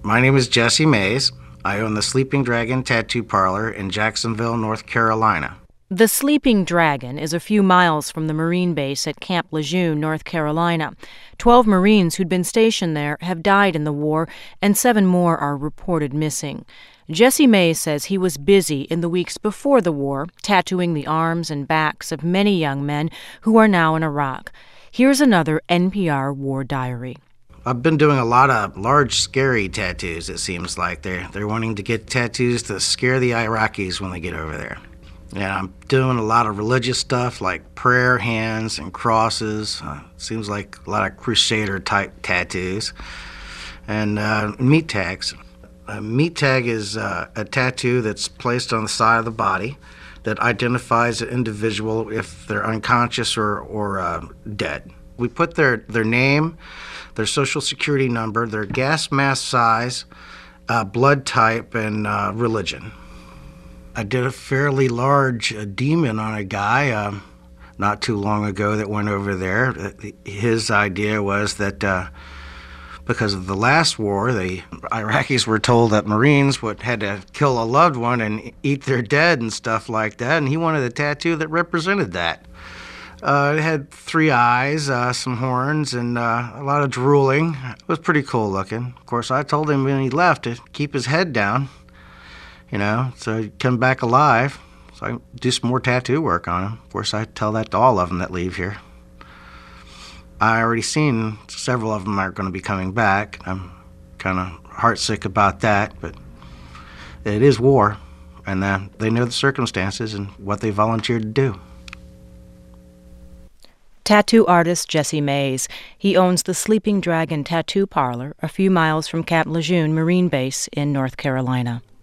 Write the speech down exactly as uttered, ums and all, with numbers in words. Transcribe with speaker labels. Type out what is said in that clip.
Speaker 1: My name is Jesse Mays. I own the Sleeping Dragon Tattoo Parlor in Jacksonville, North Carolina.
Speaker 2: The Sleeping Dragon is a few miles from the Marine base at Camp Lejeune, North Carolina. Twelve Marines who'd been stationed there have died in the war, and seven more are reported missing. Jesse Mays says he was busy in the weeks before the war, tattooing the arms and backs of many young men who are now in Iraq. Here's another N P R war diary.
Speaker 1: I've been doing a lot of large, scary tattoos, it seems like. They're, they're wanting to get tattoos to scare the Iraqis when they get over there. And I'm doing a lot of religious stuff like prayer hands and crosses. Uh, seems like a lot of crusader-type tattoos. And uh, meat tags. A meat tag is uh, a tattoo that's placed on the side of the body that identifies an individual if they're unconscious or, or uh, dead. We put their, their name, their social security number, their gas mask size, uh, blood type, and uh, religion. I did a fairly large uh, demon on a guy um, not too long ago that went over there. His idea was that uh, because of the last war, the Iraqis were told that Marines would had to kill a loved one and eat their dead and stuff like that, and he wanted a tattoo that represented that. Uh, it had three eyes, uh, some horns, and uh, a lot of drooling. It was pretty cool looking. Of course, I told him when he left to keep his head down, you know, so he'd come back alive. So I do some more tattoo work on him. Of course, I tell that to all of them that leave here. I already seen several of them are going to be coming back. I'm kind of heartsick about that, but it is war, and uh, they know the circumstances and what they volunteered to do.
Speaker 2: Tattoo artist Jesse Mays. He owns the Sleeping Dragon Tattoo Parlor a few miles from Camp Lejeune Marine Base in North Carolina.